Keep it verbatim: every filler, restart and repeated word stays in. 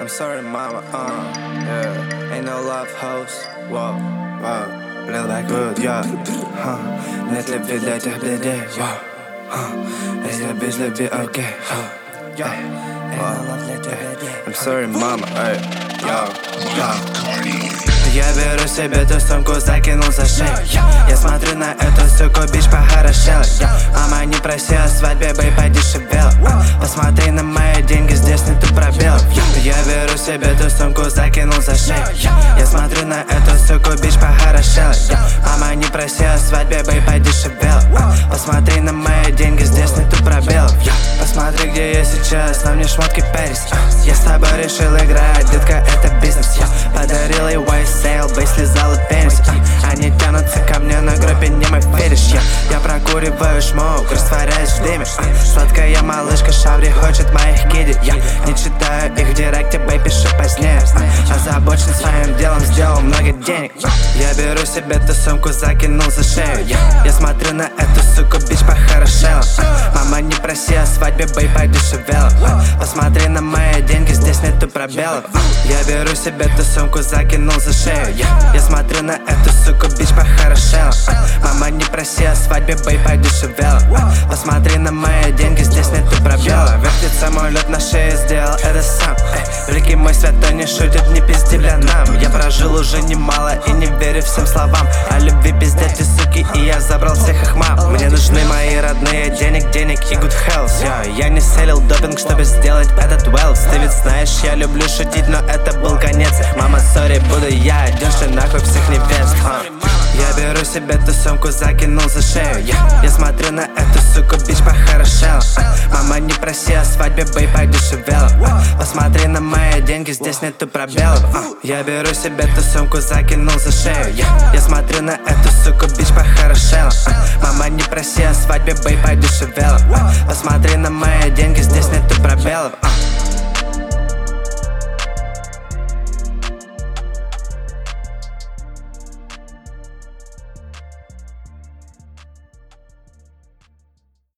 sorry, mama, uh, yeah. Ain't no love hoes, wow, wow. Live like good, yeah, huh. Нет любви для этих бледей, wow, huh. Если без любви, окей, huh. Yeah, wow. I'm sorry, mama, эй, yo, yo. Я беру себе ту сумку, закинул за шею. Я смотрю на эту суку, бич похорошела. Мама не проси о свадьбе, бэй, подешевела. Посмотри на мои деньги, здесь нету пробелов. Я беру себе ту сумку, закинул за шею. Я смотрю на эту суку, бич похорошела. Мама не проси о свадьбе, бэй, подешевела. Посмотри на мои деньги, здесь нету пробелов. Посмотри, где я сейчас, на мне шмотки Пэрис. Я с тобой решил играть, детка, это бизнес. Я подарил ей white sale, бэй, слезала пенис. Они тянутся ко мне на группе, не мой фетиш. Я, я прокуриваю шмок, растворяюсь в дыме. Сладкая малышка Шаври хочет моих киди. Я не читаю их в директе, бэй, пишу позднее. Озабочен своим делом, сделал много денег. Я беру себе ту сумку, закинул за шею. Я, я смотрю на эту суку, бич похорошела. Мама не проси о свадьбе, бэй, подешевела. Посмотри на мои деньги, здесь нету пробелов. Я беру себе ту сумку, закинул за шею. Я, я смотрю на эту суку, бич похорошела. Мама не проси о свадьбе, бэй, подешевела. Посмотри на мои деньги, здесь нету пробела. Вертит самолет на шее, сделал это сам. Великий мой святой не шутит, не пизди, бля, нам. Я прожил уже немало и не верю всем словам. О любви пиздят эти суки, и я забрал всех их мам. Мне нужны мои родные, денег, денег и good health. Я, я не селил допинг, чтобы сделать этот wealth. Ты ведь знаешь, я люблю шутить, но это был конец. Мама, сори, буду я один, что нахуй всех невест. а. Я беру себе ту сумку, закинул за шею. Я, я смотрю на эту суку, бич похорошела. Мама не проси о свадьбе, бэй, подешевела. Посмотри на мои деньги, здесь нету пробелов. Я беру себе ту сумку, закинул за шею. Я, я смотрю на эту суку, бич похорошела. Мама не проси о свадьбе, бэй, подешевела. Посмотри на мои деньги, здесь нету пробелов.